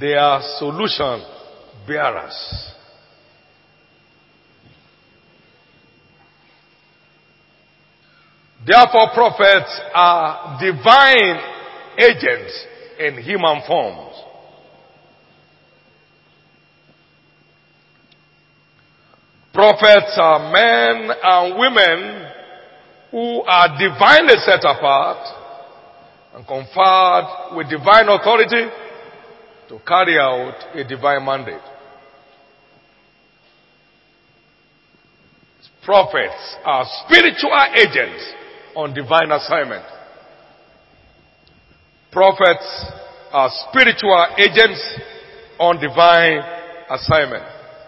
They are solution bearers. Therefore, prophets are divine agents in human forms. Prophets are men and women who are divinely set apart and conferred with divine authority to carry out a divine mandate. Prophets are spiritual agents on divine assignment. Prophets are spiritual agents on divine assignment.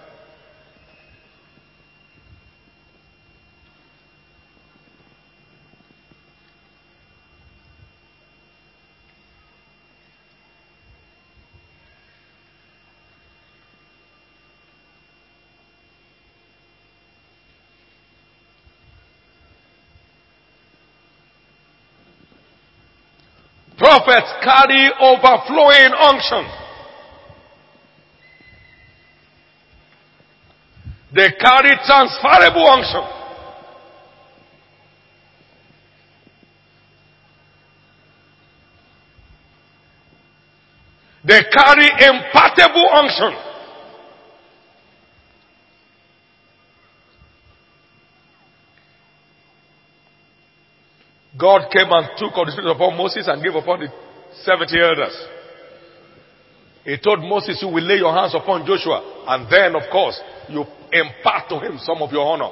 Prophets carry overflowing unction. They carry transferable unction. They carry impartable unction. God came and took of the Spirit upon Moses and gave upon the 70 elders. He told Moses, you will lay your hands upon Joshua, and then, of course, you impart to him some of your honor.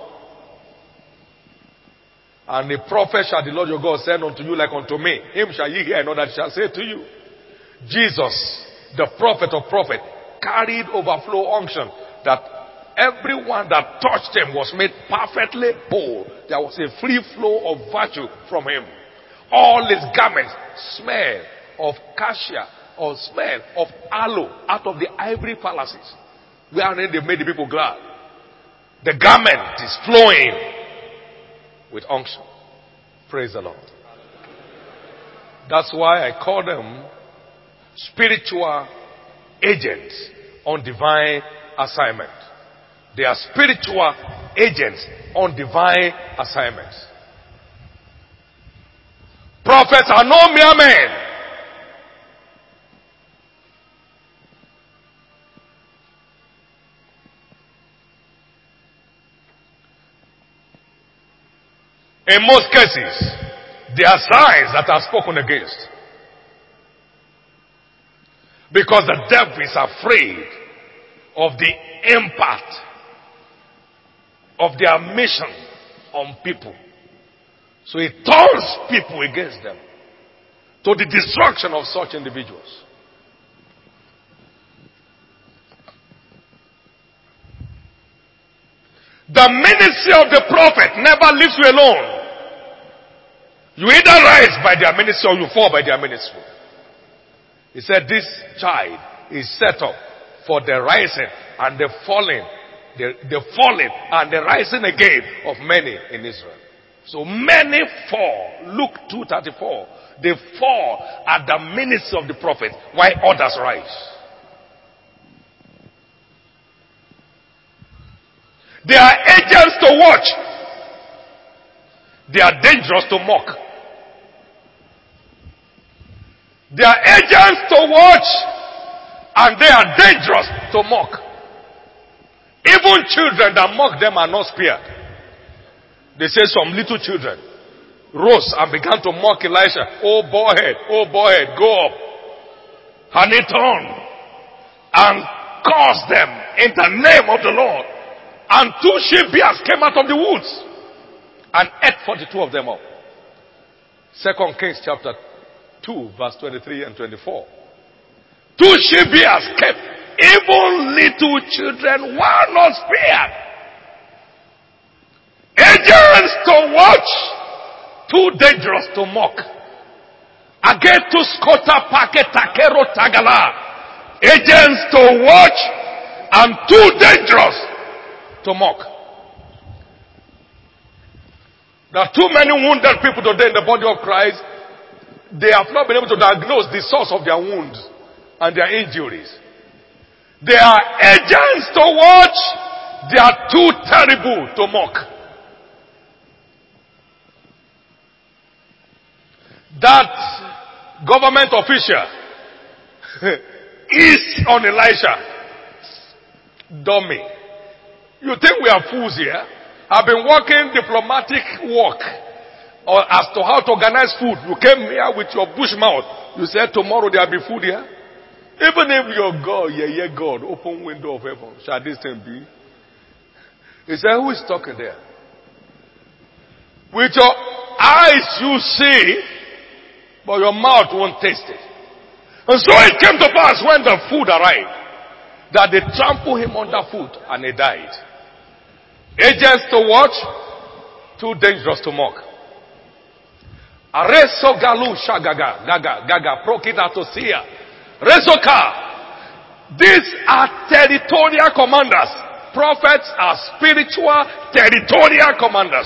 And the prophet shall the Lord your God send unto you like unto me. Him shall ye hear, and all that shall say to you. Jesus, the prophet of prophets, carried overflow unction that everyone that touched him was made perfectly whole. There was a free flow of virtue from him. All his garments smell of cassia or smell of aloe out of the ivory palaces, wherein they made the people glad. The garment is flowing with unction. Praise the Lord. That's why I call them spiritual agents on divine assignment. They are spiritual agents on divine assignments. Prophets are no mere men. In most cases, they are signs that are spoken against. Because the devil is afraid of the impact of their mission on people. So he turns people against them to the destruction of such individuals. The ministry of the prophet never leaves you alone. You either rise by their ministry or you fall by their ministry. He said this child is set up for the rising and the falling, the falling and the rising again of many in Israel. So many fall. Luke 2:34. They fall at the ministry of the prophet while others rise. They are agents to watch. They are dangerous to mock. They are agents to watch, and they are dangerous to mock. Even children that mock them are not spared. They say some little children rose and began to mock Elisha. Oh boy, go up. And he turned and cursed them in the name of the Lord. And 2 she-bears came out of the woods and ate 42 of them up. 2 Kings chapter 2 verse 23 and 24. 2 she-bears kept. Even little children were not spared. Agents to watch, too dangerous to mock. Agetu skota pake takero tagala. Agents to watch and too dangerous to mock. There are too many wounded people today in the body of Christ. They have not been able to diagnose the source of their wounds and their injuries. They are agents to watch. They are too terrible to mock. That government official is on Elisha. Dummy. You think we are fools here? I've been working diplomatic work as to how to organize food. You came here with your bush mouth. You said tomorrow there will be food here. Even if your God, God, open window of heaven, shall this thing be? He said, who is talking there? With your eyes you see, but your mouth won't taste it. And so it came to pass when the food arrived, that they trampled him underfoot and he died. Agents to watch, too dangerous to mock. Areso galu shagaga, gaga, prokita to sia. Resoka. These are territorial commanders. Prophets are spiritual territorial commanders.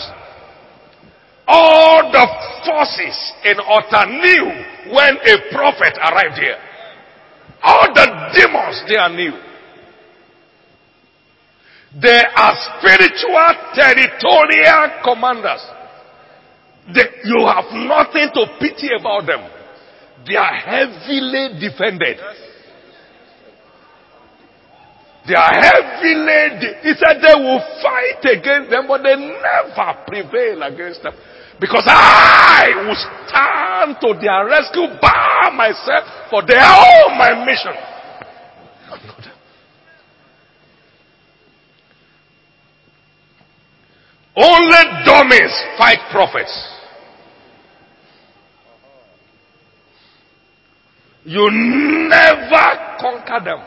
All the forces in Otta knew when a prophet arrived here. All the demons, they are new. They are spiritual territorial commanders. You have nothing to pity about them. They are heavily defended. They are he said they will fight against them, but they never prevail against them. Because I will stand to their rescue by myself, for they are all my mission. Only dummies fight prophets. You never conquer them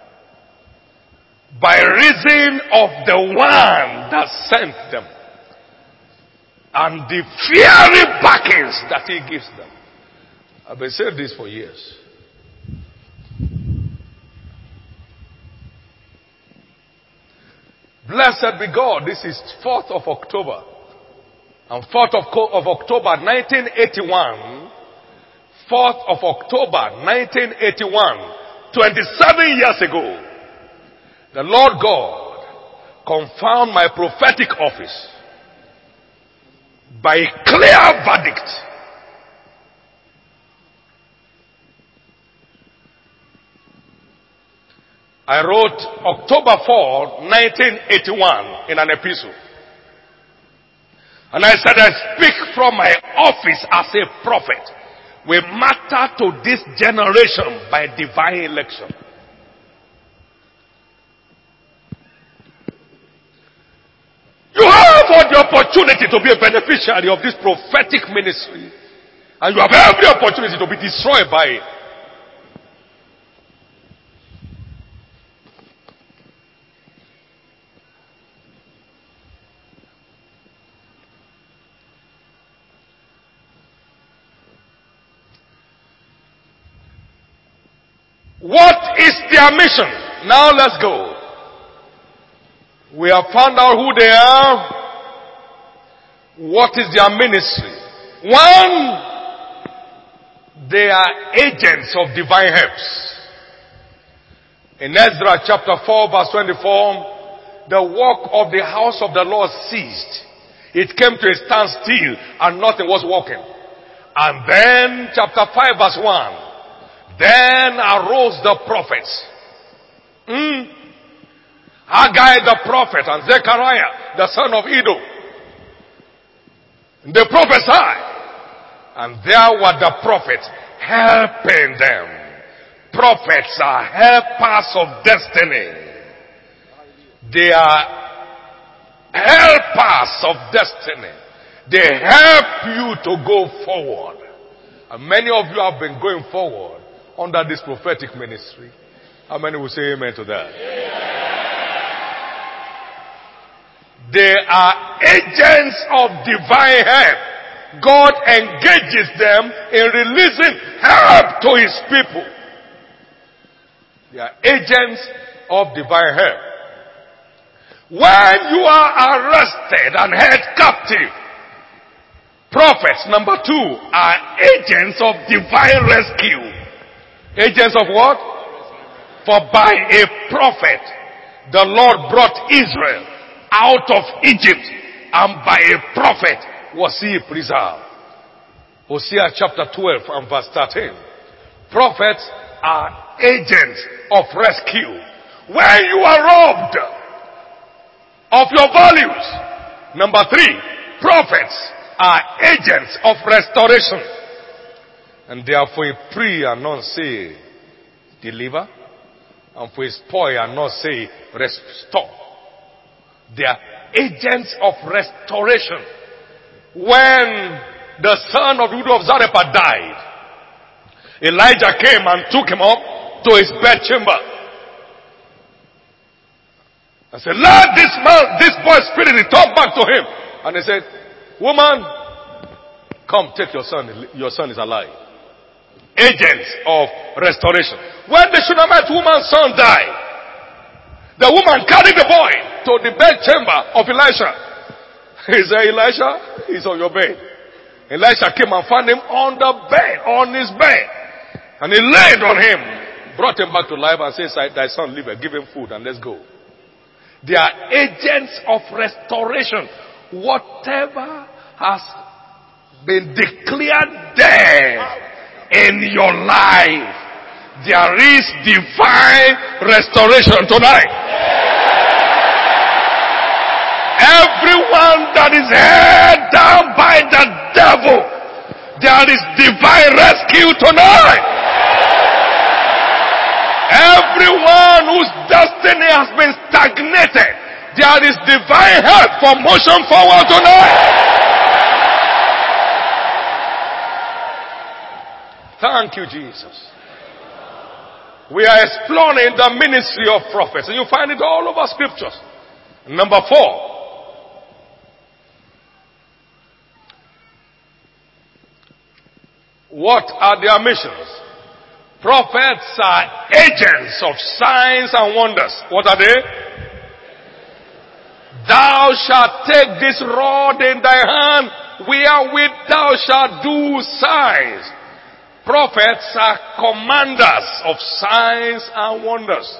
by reason of the one that sent them and the fiery backings that he gives them. I've been saying this for years. Blessed be God. This is 4th of October. And 4th of October 1981. 4th of October 1981. 27 years ago. The Lord God confirmed my prophetic office by a clear verdict. I wrote October 4, 1981 in an epistle. And I said, I speak from my office as a prophet. We matter to this generation by divine election. You have the opportunity to be a beneficiary of this prophetic ministry. And you have every opportunity to be destroyed by it. What is their mission? Now let's go. We have found out who they are. What is their ministry? One, they are agents of divine helps. In Ezra chapter 4 verse 24, the work of the house of the Lord ceased. It came to a standstill and nothing was working. And then chapter 5 verse 1, then arose the prophets. Haggai the prophet and Zechariah the son of Iddo. They prophesied. And there were the prophets helping them. Prophets are helpers of destiny. They are helpers of destiny. They help you to go forward. And many of you have been going forward under this prophetic ministry. How many will say amen to that? Yeah. They are agents of divine help. God engages them in releasing help to his people. They are agents of divine help. When you are arrested and held captive, prophets, number 2, are agents of divine rescue. Agents of what? For by a prophet the Lord brought Israel out of Egypt, and by a prophet was he preserved. Hosea chapter 12 and verse 13. Prophets are agents of rescue. When you are robbed of your values. Number 3, prophets are agents of restoration. And therefore a pray and not say deliver, and for a spoil and not say restore. They are agents of restoration. When the son of the widow of Zarephath died, Elijah came and took him up to his bedchamber and said, let this boy's spirit return back to him. And he said, woman, come take your son. Your son is alive. Agents of restoration. When the Shunammite woman's son died, the woman carried the boy to the bedchamber of Elisha. He said, Elisha, he's on your bed. Elisha came and found him on the bed, on his bed. And he laid on him, brought him back to life and said, thy son liveth, give him food and let's go. They are agents of restoration. Whatever has been declared dead in your life, there is divine restoration tonight. Everyone that is held down by the devil, there is divine rescue tonight. Everyone whose destiny has been stagnated, there is divine help for motion forward tonight. Thank you, Jesus. We are exploring the ministry of prophets, and you find it all over scriptures. Number 4. What are their missions? Prophets are agents of signs and wonders. What are they? Thou shalt take this rod in thy hand, wherewith thou shalt do signs. Prophets are commanders of signs and wonders.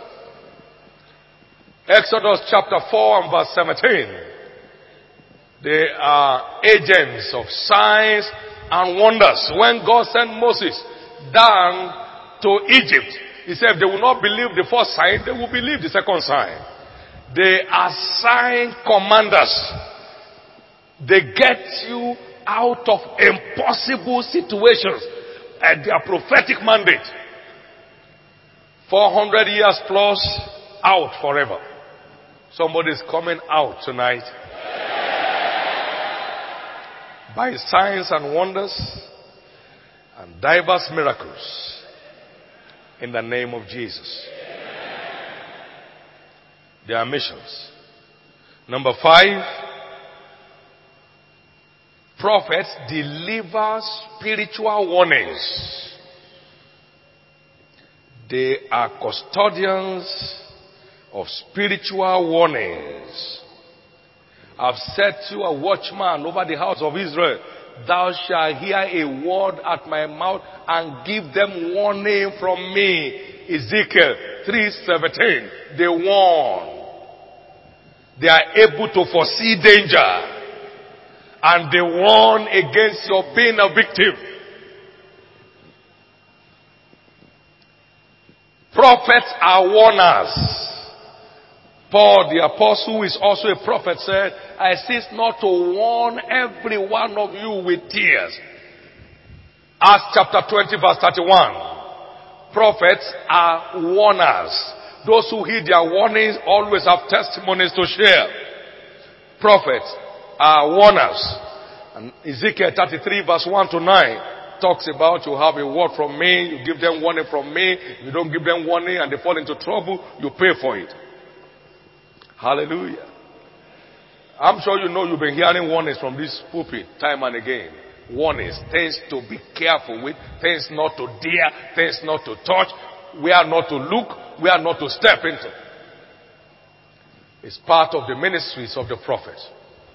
Exodus chapter 4 and verse 17. They are agents of signs and wonders. When God sent Moses down to Egypt, he said if they will not believe the first sign, they will believe the second sign. They are sign commanders. They get you out of impossible situations at their prophetic mandate. 400 years plus, out forever. Somebody's coming out tonight. By signs and wonders and diverse miracles in the name of Jesus. Their missions. Number 5, prophets deliver spiritual warnings. They are custodians of spiritual warnings. I've set you a watchman over the house of Israel. Thou shalt hear a word at my mouth and give them warning from me. Ezekiel 3:17. They warn. They are able to foresee danger. And they warn against your being a victim. Prophets are warners. Paul the apostle, who is also a prophet, said, I cease not to warn every one of you with tears. Acts chapter 20 verse 31. Prophets are warners. Those who heed their warnings always have testimonies to share. Prophets are warners. And Ezekiel 33 verse 1 to 9 talks about you have a word from me, you give them warning from me. If you don't give them warning and they fall into trouble, you pay for it. Hallelujah. I'm sure you know you've been hearing warnings from this pulpit time and again. Warnings, things to be careful with, things not to dare, things not to touch, where not to look, where not to step into. It's part of the ministries of the prophets.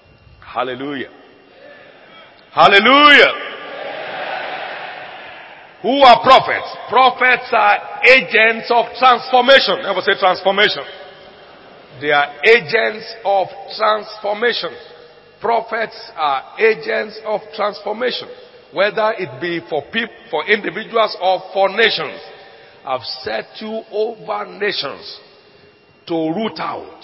Hallelujah. Hallelujah. Who are prophets? Prophets are agents of transformation. Never say transformation. They are agents of transformation. Prophets are agents of transformation. Whether it be for people, for individuals, or for nations. I've set you over nations to root out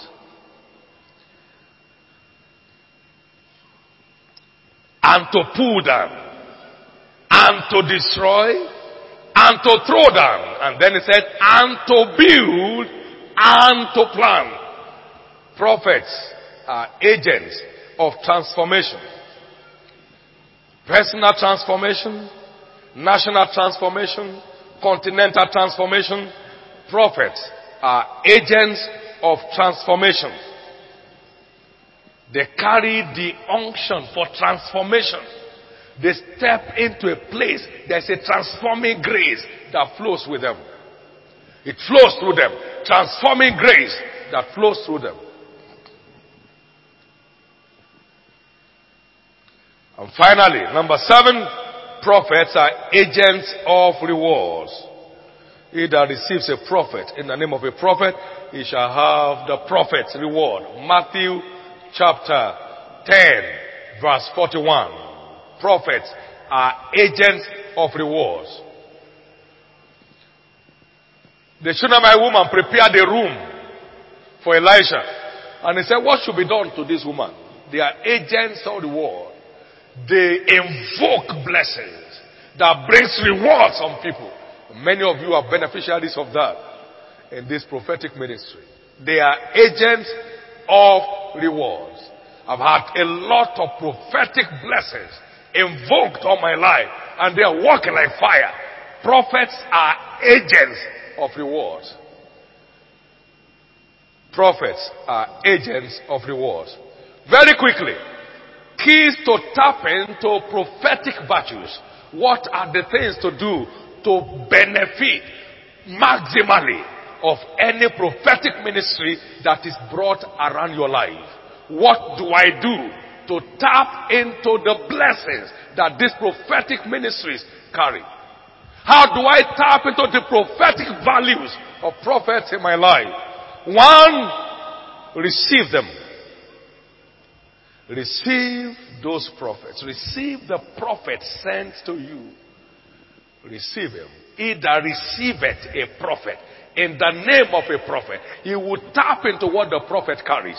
and to pull down and to destroy and to throw down. And then he said, and to build and to plant. Prophets are agents of transformation. Personal transformation, national transformation, continental transformation. Prophets are agents of transformation. They carry the unction for transformation. They step into a place, there's a transforming grace that flows with them. It flows through them. Transforming grace that flows through them. And finally, number 7, prophets are agents of rewards. He that receives a prophet in the name of a prophet, he shall have the prophet's reward. Matthew chapter 10, verse 41. Prophets are agents of rewards. The Shunammite woman prepared a room for Elisha. And he said, what should be done to this woman? They are agents of reward. They invoke blessings that brings rewards on people. Many of you are beneficiaries of that in this prophetic ministry. They are agents of rewards. I've had a lot of prophetic blessings invoked on my life, and they are working like fire. Prophets are agents of rewards. Prophets are agents of rewards. Very quickly, keys to tap into prophetic virtues. What are the things to do to benefit maximally of any prophetic ministry that is brought around your life? What do I do to tap into the blessings that these prophetic ministries carry? How do I tap into the prophetic values of prophets in my life? 1, receive them. Receive those prophets. Receive the prophet sent to you. Receive him. He that receiveth a prophet in the name of a prophet, he will tap into what the prophet carries.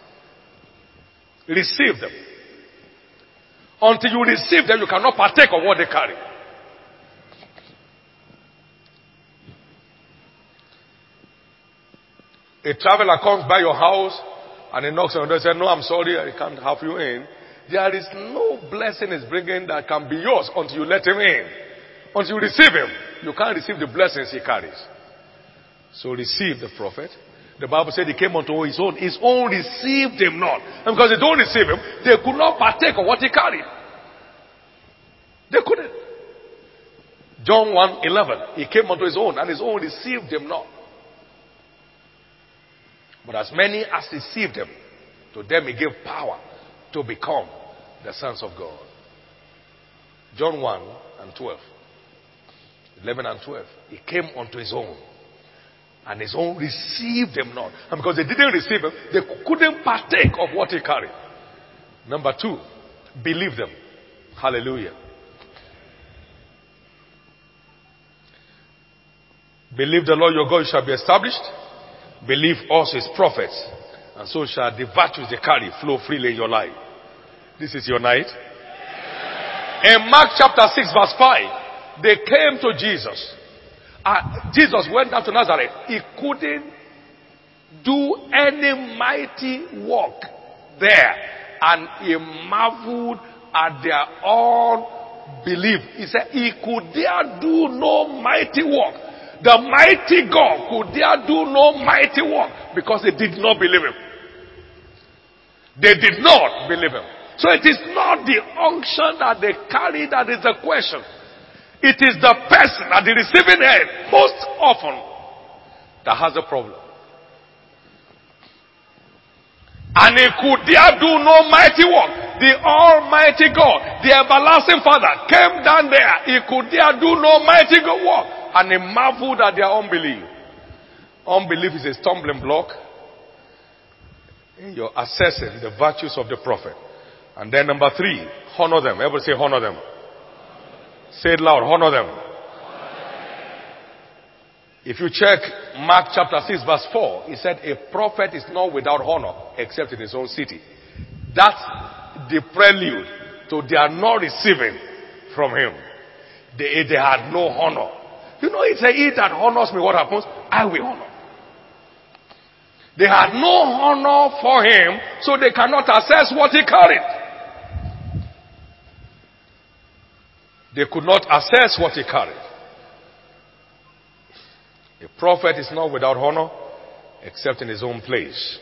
Receive them. Until you receive them, you cannot partake of what they carry. A traveler comes by your house and he knocks on the door and says, no, I'm sorry, I can't have you in. There is no blessing he's bringing that can be yours until you let him in. Until you receive him, you can't receive the blessings he carries. So receive the prophet. The Bible said he came unto his own. His own received him not. And because they don't receive him, they could not partake of what he carried. They couldn't. John 1:11. He came unto his own, and his own received him not. But as many as received him, to them he gave power to become the sons of God. John 1:12. 11 and 12. He came unto his own, and his own received him not. And because they didn't receive him, they couldn't partake of what he carried. Number 2, believe them. Hallelujah. Believe the Lord your God, you shall be established. Believe also his prophets, and so shall the virtues they carry flow freely in your life. This is your night. In Mark chapter 6 verse 5, they came to Jesus. Jesus went down to Nazareth. He couldn't do any mighty work there, and he marveled at their unbelief. He said he could dare do no mighty work. The mighty God could dare do no mighty work because they did not believe him. They did not believe him. So it is not the unction that they carry that is the question. It is the person at the receiving end most often that has a problem. And he could dare do no mighty work. The Almighty God, the everlasting Father, came down there. He could there do no mighty good work. And he marveled at their unbelief. Unbelief is a stumbling block in your assessing the virtues of the prophet. And then number 3, honor them. Everybody say honor them. Say it loud, honor them. If you check Mark chapter 6 verse 4, he said a prophet is not without honor except in his own city. That's the prelude to their not receiving from him. They had no honor. You know, it's a he that honors me, what happens? I will honor. They had no honor for him, so they cannot assess what he carried. They could not assess what he carried. A prophet is not without honor except in his own place.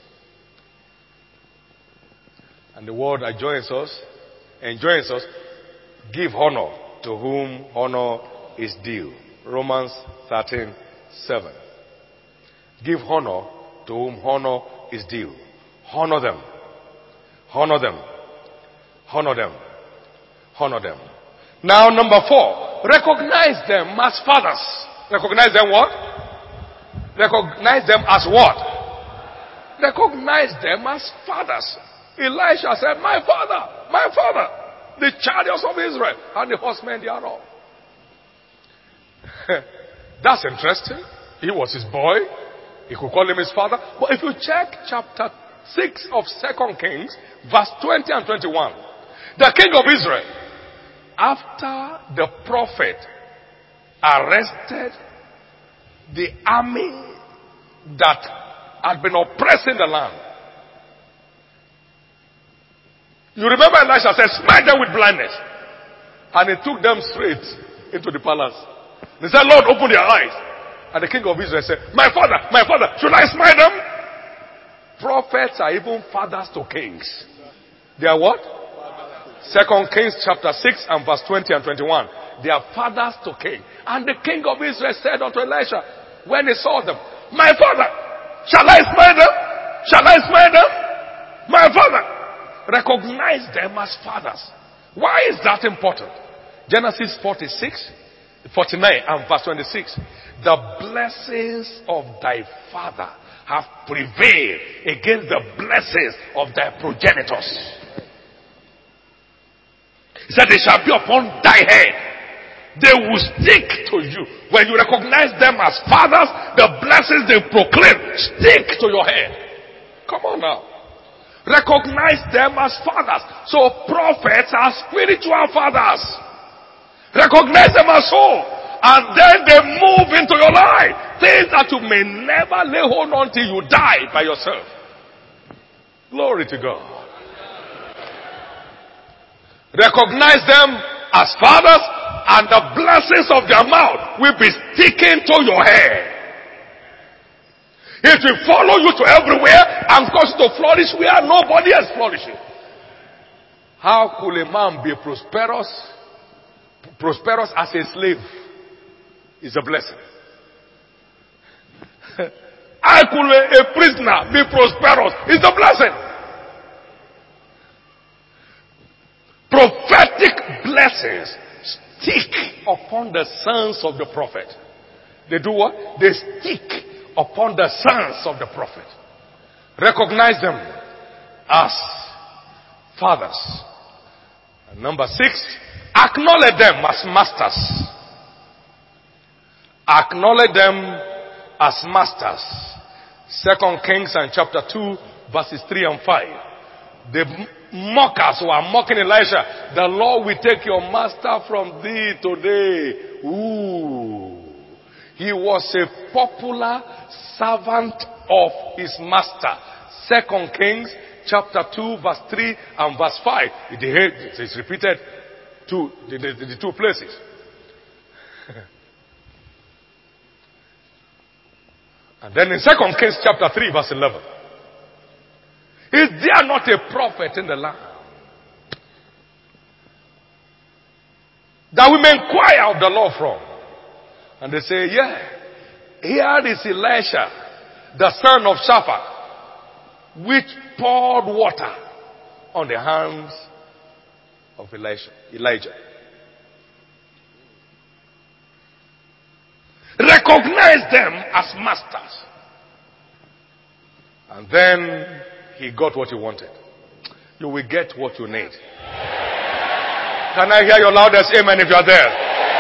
And the word enjoins us, give honor to whom honor is due. Romans 13:7. Give honor to whom honor is due. Honor them. Honor them. Honor them. Honor them. Now number 4, recognize them as fathers. Recognize them what? Recognize them as what? Recognize them as fathers. Elisha said, my father, the chariots of Israel and the horsemen thereof. That's interesting. He was his boy. He could call him his father. But if you check chapter 6 of 2 Kings, verse 20 and 21, the king of Israel, after the prophet arrested the army that had been oppressing the land. You remember Elisha said, smite them with blindness. And he took them straight into the palace. They said, Lord, open their eyes. And the king of Israel said, my father, should I smite them? Prophets are even fathers to kings. They are what? 2 Kings chapter 6 and verse 20 and 21. They are fathers to king. And the king of Israel said unto Elisha, when he saw them, my father, shall I smite them? Shall I smite them? My father. Recognize them as fathers. Why is that important? Genesis 49 and verse 26. The blessings of thy father have prevailed against the blessings of thy progenitors. He said, they shall be upon thy head. They will stick to you. When you recognize them as fathers, the blessings they proclaim stick to your head. Come on now. Recognize them as fathers. So prophets are spiritual fathers. Recognize them as so. And then they move into your life. Things that you may never lay hold on till you die by yourself. Glory to God. Recognize them as fathers, and the blessings of their mouth will be sticking to your head. It will follow you to everywhere and cause you to flourish where nobody is flourishing. How could a man be prosperous as a slave? Is a blessing. How could a prisoner be prosperous? Is a blessing. Prophetic blessings stick upon the sons of the prophet. They do what? They stick upon the sons of the prophet. Recognize them as fathers. And number 6, acknowledge them as masters. Acknowledge them as masters. 2 Kings and chapter 2 verses 3 and 5. The mockers who are mocking Elisha, the Lord will take your master from thee today. Ooh. He was a popular servant of his master. 2 Kings chapter 2 verse 3 and verse 5. It is repeated the two places. And then in 2 Kings chapter 3 verse 11. Is there not a prophet in the land that we may inquire of the Lord from? And they say, yeah, here is Elisha, the son of Shaphat, which poured water on the hands of Elijah. Recognize them as masters. And then he got what he wanted. You will get what you need. Can I hear your loudest amen if you are there?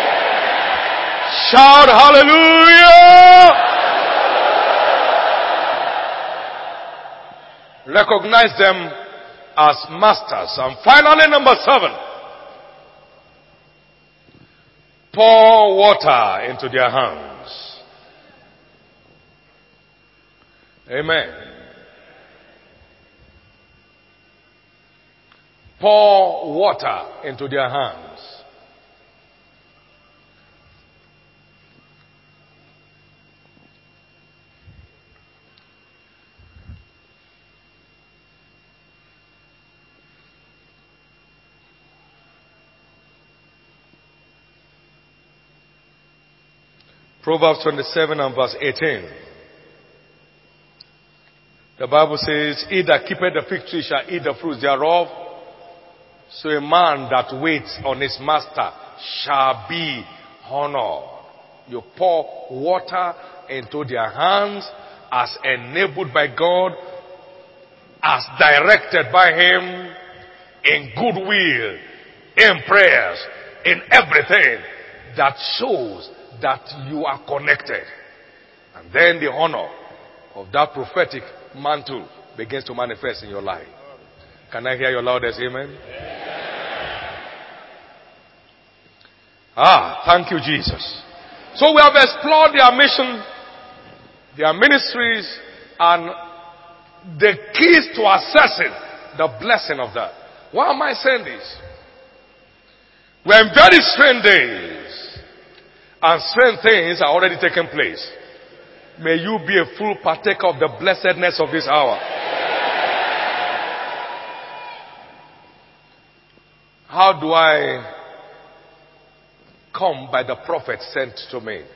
Shout hallelujah! Recognize them as masters. And finally, number 7. Pour water into their hands. Amen. Pour water into their hands. Proverbs 27 and verse 18. The Bible says, he that keepeth the fig tree shall eat the fruits thereof. So a man that waits on his master shall be honored. You pour water into their hands as enabled by God, as directed by Him, in goodwill, in prayers, in everything that shows that you are connected. And then the honor of that prophetic mantle begins to manifest in your life. Can I hear your loudest amen? Thank you, Jesus. So we have explored their mission, their ministries, and the keys to accessing the blessing of that. Why am I saying this? We're in very strange days, and strange things are already taking place. May you be a full partaker of the blessedness of this hour. How do I come by the prophet sent to me?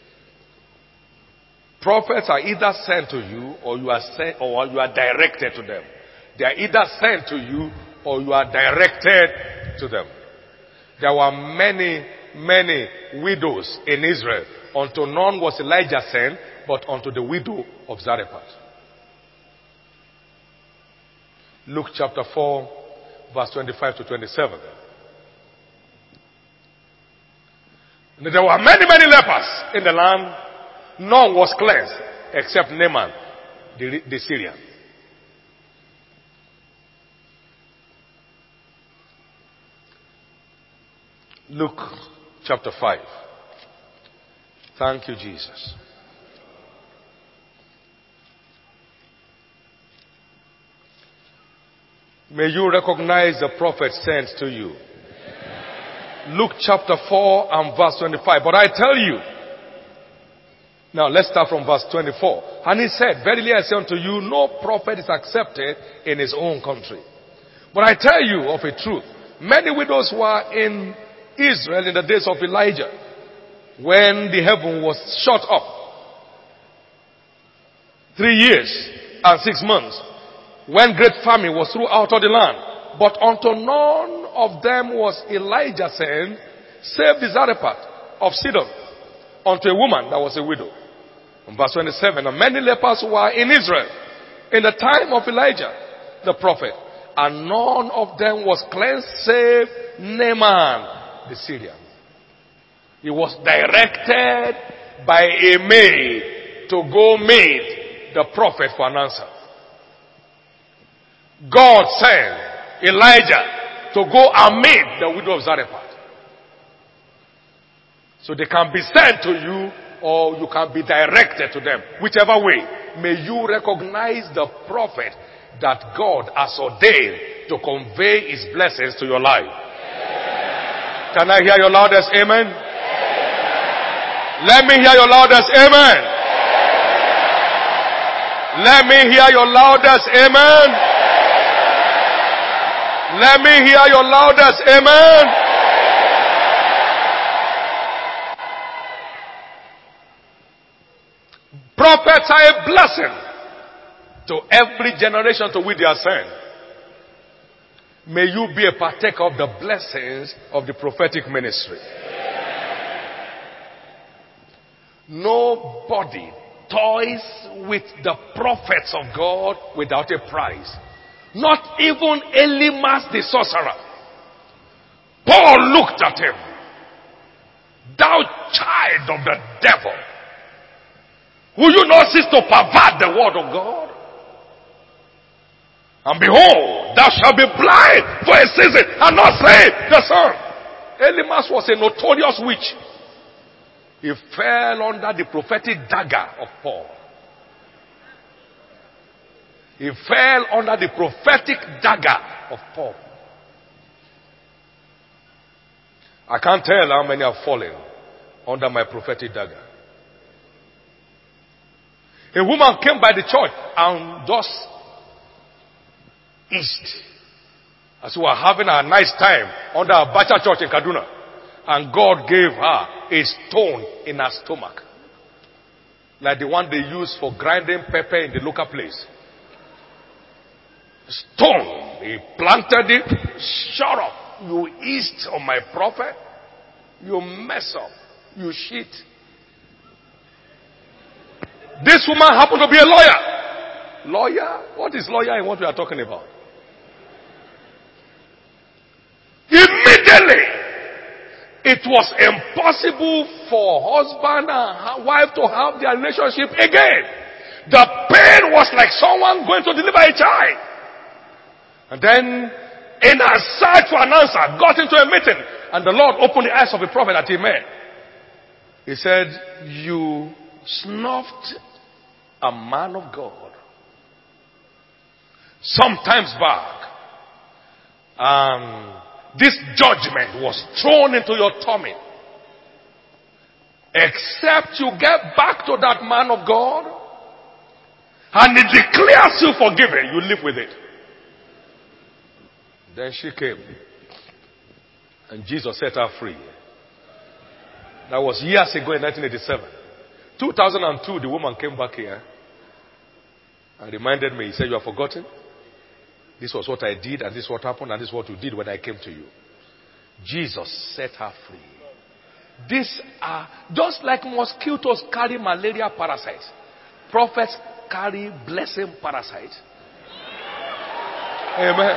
Prophets are either sent to you or you are sent, or you are directed to them. They are either sent to you or you are directed to them. There were many widows in Israel. Unto none was Elijah sent, but unto the widow of Zarephath. Luke chapter 4, verse 25 to 27. There were many lepers in the land. None was cleansed except Naaman, the Syrian. Luke chapter 5. Thank you, Jesus. May you recognize the prophet sent to you. Luke chapter 4 and verse 25. But I tell you, now let's start from verse 24. And he said, verily I say unto you, no prophet is accepted in his own country. But I tell you of a truth, many widows were in Israel in the days of Elijah, when the heaven was shut up 3 years and 6 months, when great famine was throughout all the land. But unto none of them was Elijah sent, save the Zarephath of Sidon, unto a woman that was a widow. In verse 27, and many lepers were in Israel in the time of Elijah the prophet, and none of them was cleansed save Naaman the Syrian. He was directed by a maid to go meet the prophet for an answer. God sent Elijah to go and meet the widow of Zarephath. So they can be sent to you or you can be directed to them. Whichever way, may you recognize the prophet that God has ordained to convey his blessings to your life. Can I hear your loudest amen? Let me hear your loudest amen. Let me hear your loudest amen. Let me hear your loudest amen. Prophets are a blessing to every generation to which they are sent. May you be a partaker of the blessings of the prophetic ministry. Nobody toys with the prophets of God without a price. Not even Elimas the sorcerer. Paul looked at him. Thou child of the devil, will you not cease to pervert the word of God? And behold, thou shalt be blind for a season and not see the sun. Elimas was a notorious witch. He fell under the prophetic dagger of Paul. He fell under the prophetic dagger of Paul. I can't tell how many have fallen under my prophetic dagger. A woman came by the church and just east. As we were having a nice time under a Bacha church in Kaduna. And God gave her a stone in her stomach. Like the one they use for grinding pepper in the local place. Stone. He planted it. Shut up. You east on my prophet. You mess up. You shit. This woman happened to be a lawyer. Lawyer? What is lawyer in what we are talking about? Immediately, it was impossible for husband and wife to have their relationship again. The pain was like someone going to deliver a child. And then, in her search for an answer, got into a meeting. And the Lord opened the eyes of the prophet that he met. He said, you snuffed a man of God. Sometimes back. This judgment was thrown into your tummy. Except you get back to that man of God and he declares you forgiven, you live with it. Then she came and Jesus set her free. That was years ago in 1987. 2002, the woman came back here and reminded me. He said, you have forgotten? This was what I did, and this is what happened, and this is what you did when I came to you. Jesus set her free. These are just like mosquitoes carry malaria parasites. Prophets carry blessing parasites. Amen.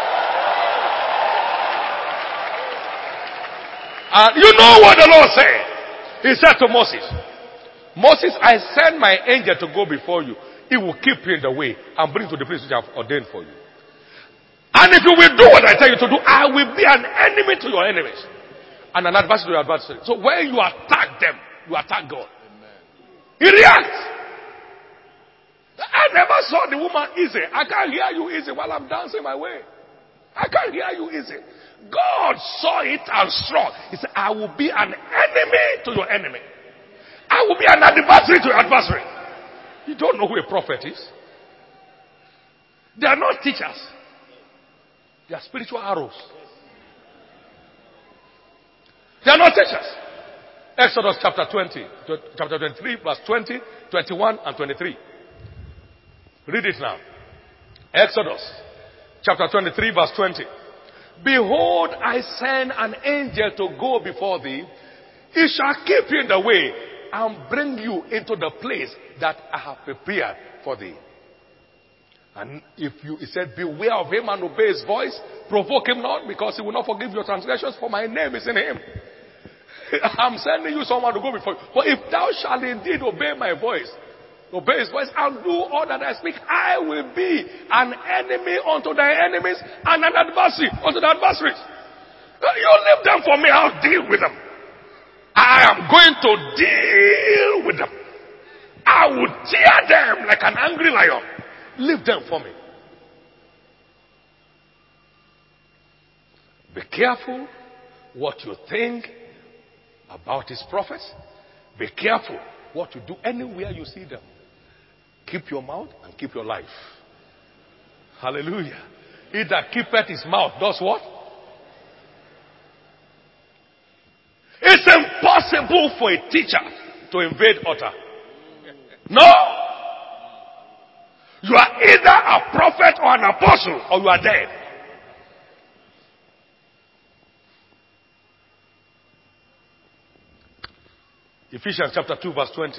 And you know what the Lord said? He said to Moses, Moses, I send my angel to go before you. He will keep you in the way and bring you to the place which I have ordained for you. And if you will do what I tell you to do, I will be an enemy to your enemies. And an adversary to your adversary. So when you attack them, you attack God. Amen. He reacts. I never saw the woman easy. I can't hear you easy while I'm dancing my way. I can't hear you easy. God saw it and struck. He said, I will be an enemy to your enemy. I will be an adversary to your adversary. You don't know who a prophet is. They are not teachers. They are spiritual arrows. They are not teachers. Exodus chapter 23, verse 20, 21, and 23. Read it now. Exodus chapter 23, verse 20. Behold, I send an angel to go before thee. He shall keep you in the way and bring you into the place that I have prepared for thee. And he said, beware of him and obey his voice. Provoke him not, because he will not forgive your transgressions, for my name is in him. I'm sending you someone to go before you. For if thou shalt indeed obey my voice, obey his voice, and do all that I speak, I will be an enemy unto thy enemies and an adversary unto the adversaries. You leave them for me, I'll deal with them. I am going to deal with them. I will tear them like an angry lion. Leave them for me. Be careful what you think about his prophets. Be careful what you do anywhere you see them. Keep your mouth and keep your life. Hallelujah. He that keepeth his mouth does what? It's impossible for a teacher to invade utter. No. You are either a prophet or an apostle, or you are dead. Ephesians chapter 2 verse 20.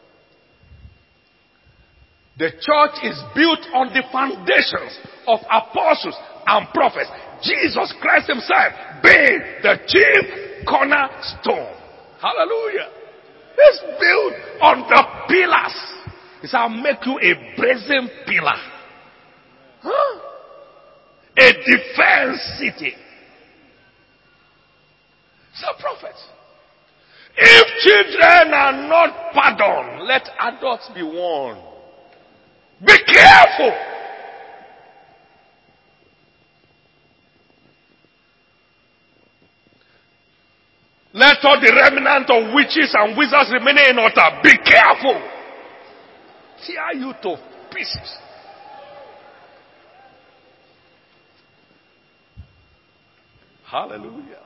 The church is built on the foundations of apostles and prophets. Jesus Christ himself being the chief cornerstone. Hallelujah. It's built on the pillars. He said, I'll make you a brazen pillar. Huh? A defense city. It's a prophet. If children are not pardoned, let adults be warned. Be careful. Let all the remnant of witches and wizards remain in order. Be careful. Tear you to pieces. Hallelujah.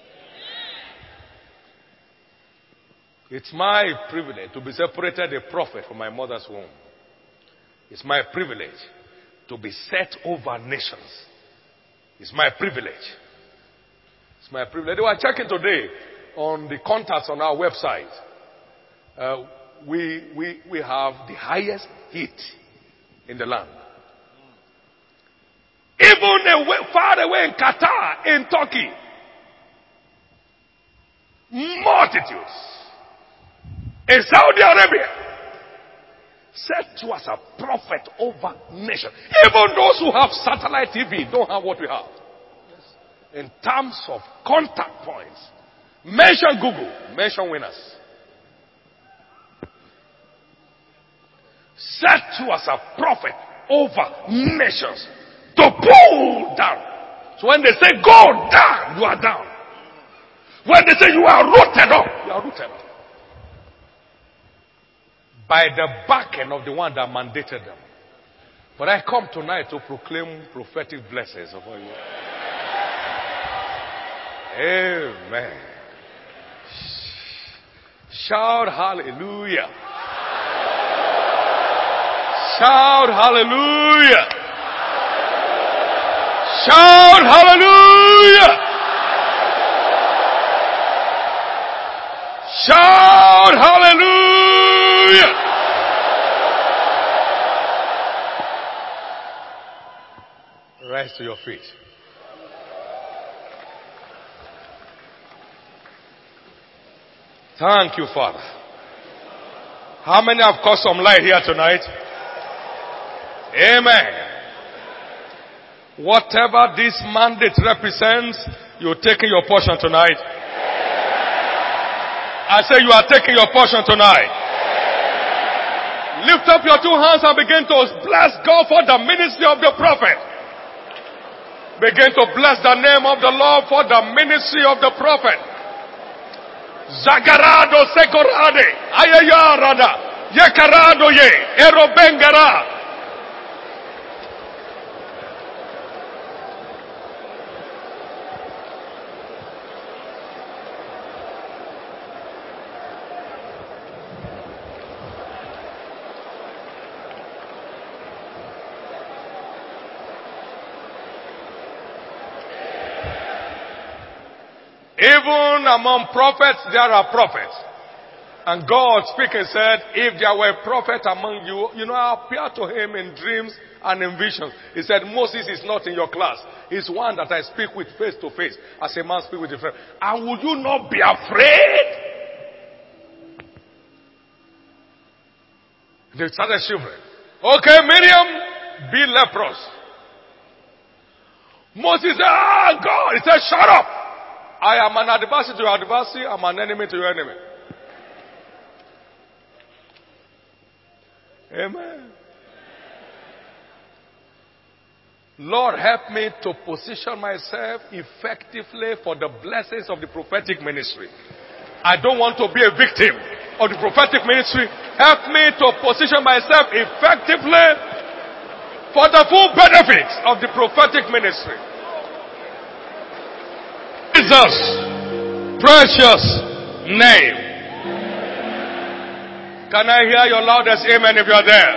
It's my privilege to be separated a prophet from my mother's womb. It's my privilege to be set over nations. It's my privilege. It's my privilege. They were checking today on the contacts on our website. We have the highest heat in the land. Even far away in Qatar, in Turkey, multitudes. In Saudi Arabia, set you as a prophet over nations. Even those who have satellite TV don't have what we have. In terms of contact points, mention Google, mention winners. Set you as a prophet over nations to pull down. So when they say go down, you are down. When they say you are rooted up, you are rooted up. By the backing of the one that mandated them. But I come tonight to proclaim prophetic blessings upon you. Amen. Shout hallelujah. Shout hallelujah. Shout hallelujah. Shout hallelujah. Rise to your feet. Thank you, Father. How many have caught some light here tonight? Amen. Whatever this mandate represents, you're taking your portion tonight. I say you are taking your portion tonight. Lift up your two hands and begin to bless God for the ministry of the prophet. Begin to bless the name of the Lord for the ministry of the prophet. Zagarado sekorade, ayayarada, yekarado ye, erobengara. Even among prophets, there are prophets. And God speaking said, if there were a prophet among you, I appeared to him in dreams and in visions. He said, Moses is not in your class. He's one that I speak with face to face, as a man speaks with a friend. And would you not be afraid? They started shivering. Okay, Miriam, be leprous. Moses said, God. He said, shut up. I am an adversary to your adversary. I'm an enemy to your enemy. Amen. Lord, help me to position myself effectively for the blessings of the prophetic ministry. I don't want to be a victim of the prophetic ministry. Help me to position myself effectively for the full benefits of the prophetic ministry. Jesus' precious name. Can I hear your loudest amen if you are there?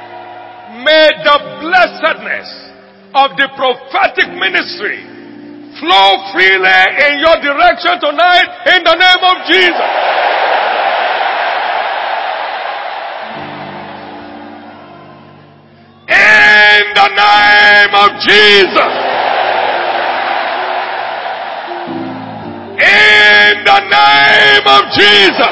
May the blessedness of the prophetic ministry flow freely in your direction tonight in the name of Jesus. In the name of Jesus. In the name of Jesus.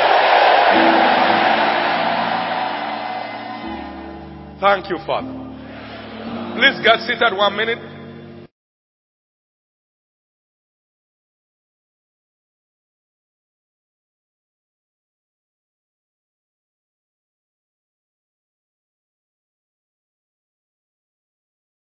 Thank you, Father. Please get seated 1 minute.